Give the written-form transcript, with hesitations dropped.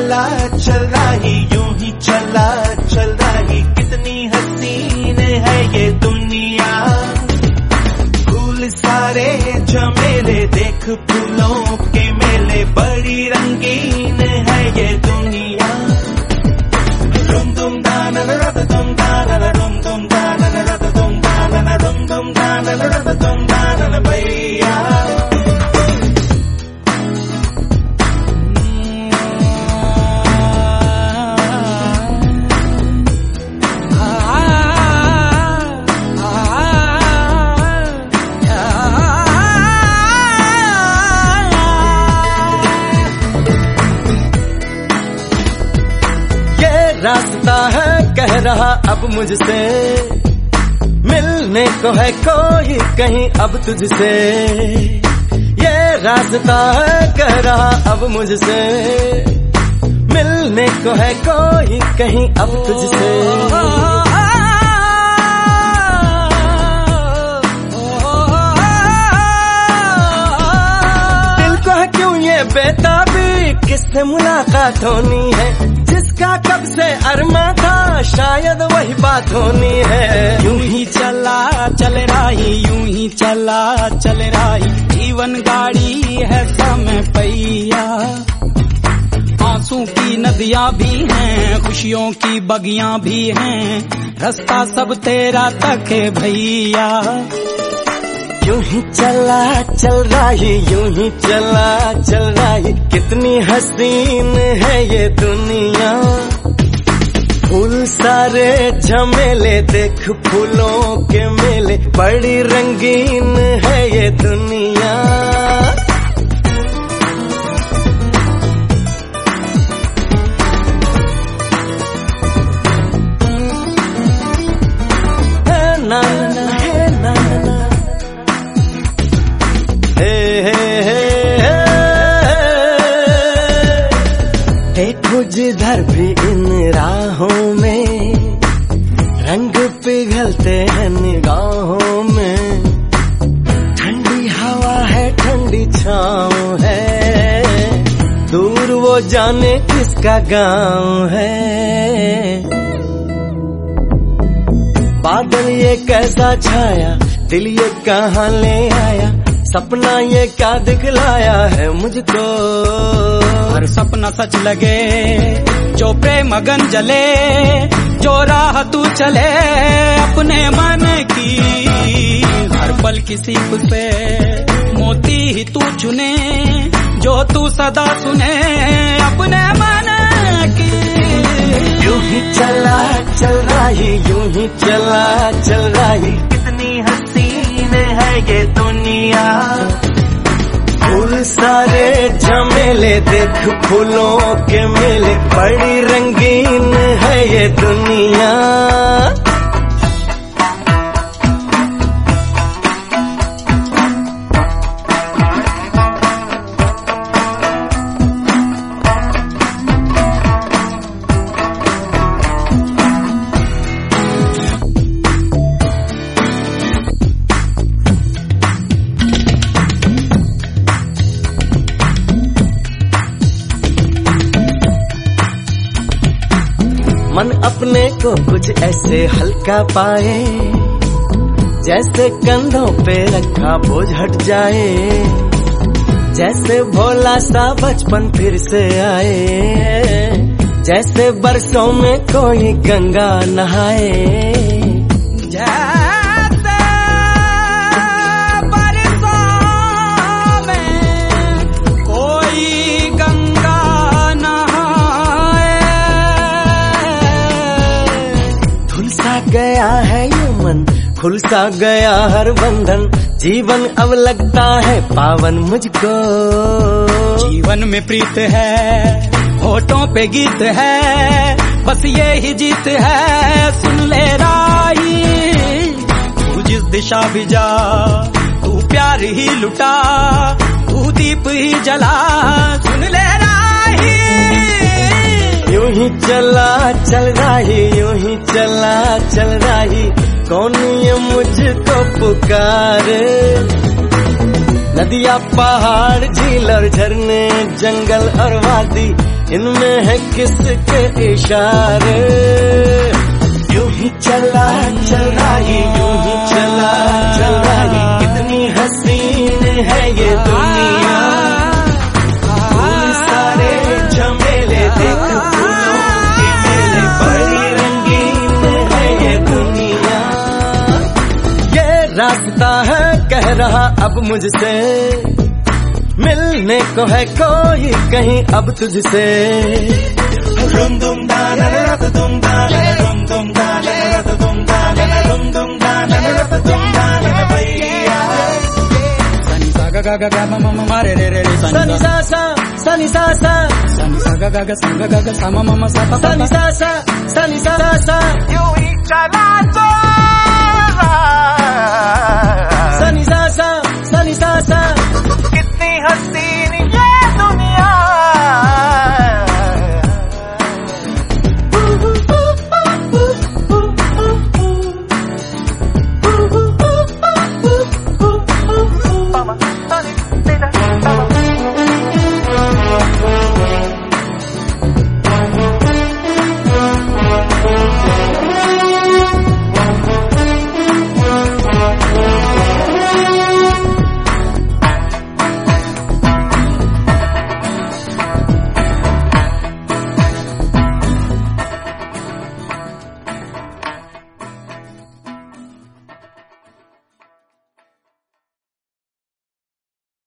चला चल रही, यूं ही चला चल रही, कितनी हसीन है ये दुनिया। फूल सारे झमेले, देख फूलों के मेले, बड़ी रंगीन है ये दुनिया। रुम दुम दाना रद दुम दाना, रुम दुम दाना रद दुम दाना, रुम दुम दाना रद दुम दाना भैया। रास्ता है कह रहा अब मुझसे, मिलने को है कोई कहीं अब तुझसे। ये रास्ता है कह रहा अब मुझसे, मिलने को है कोई कहीं अब तुझसे। दिल को है क्यों ये बेताबी, किससे मुलाकात होनी है, जिसका कब से अरमा था शायद वही बात होनी है। यूं ही चला चल रही, यूं ही चला चल रही, जीवन गाड़ी है समय पहिया। आंसू की नदियां भी हैं, खुशियों की बगियां भी हैं, रास्ता सब तेरा तक है भैया। यूं ही चला चल रही, यूं ही चला चल रही, कितनी हसीन है ये दुनिया। फूल सारे झमेले, देख फूलों के मेले, बड़ी रंगीन है ये दुनिया। ना ना है ना ना, देखो जिधर भी इन राहों में, रंग पिघलते हैं निगाहों में। ठंडी हवा है, ठंडी छाँव है, दूर वो जाने किसका गाँव है। बादल ये कैसा छाया, दिल ये कहाँ ले आया, सपना ये क्या दिखलाया है मुझको। हर सपना सच लगे, जो प्रेम अगन जले, जो राह तू चले अपने मन की। हर पल की सीख से मोती ही तू चुने, जो तू सदा सुने अपने मन की। यूं ही चला चल रही, यूं ही चला चल रही, कितनी हसीन है ये दुनिया। फूल सारे झमेले, देख फूलों के मेले, बड़ी रंगीन है ये दुनिया। मन अपने को कुछ ऐसे हल्का पाए, जैसे कंधों पे रखा बोझ हट जाए, जैसे भोला सा बचपन फिर से आए, जैसे बरसों में कोई गंगा नहाए। गया है ये मन, खुल सा गया हर बंधन, जीवन अब लगता है पावन मुझको। जीवन में प्रीत है, होठों पे गीत है, बस ये ही जीत है। सुन ले राही, तू जिस दिशा भी जा, तू प्यार ही लुटा, तू दीप ही जला। सुन ले राही, यूं ही चला चल रही, यूं ही चला चल रही, कौन ये मुझको पुकारे। नदियाँ पहाड़ झील और झरने जंगल और वादी, इनमें है किसके इशारे। यूं ही चला चल रही, यूं ही चला चल रही, कितनी हसीन है ये दुनिया। फूल सारे झमेले देख फूलों के मेले, बड़ी रंगीन है ये दुनिया। ये रास्ता है कह रहा अब मुझसे, मिलने को है कोई कहीं अब तुझसे। रुम दुम दाना रत दुम दाना, रुम दुम दाना रत दुम दाना, रुम दुम दाना रत दुम दाना भैया। सनी सा गा गा गा म म रे रे रे सनी सा सा सनी सा सा, सनी सा गा गा सा म म सा सा, सनी सा सा सनी सा सा, यूं ही चला तो सनी सा सा सनी सा सा, कितनी हंसी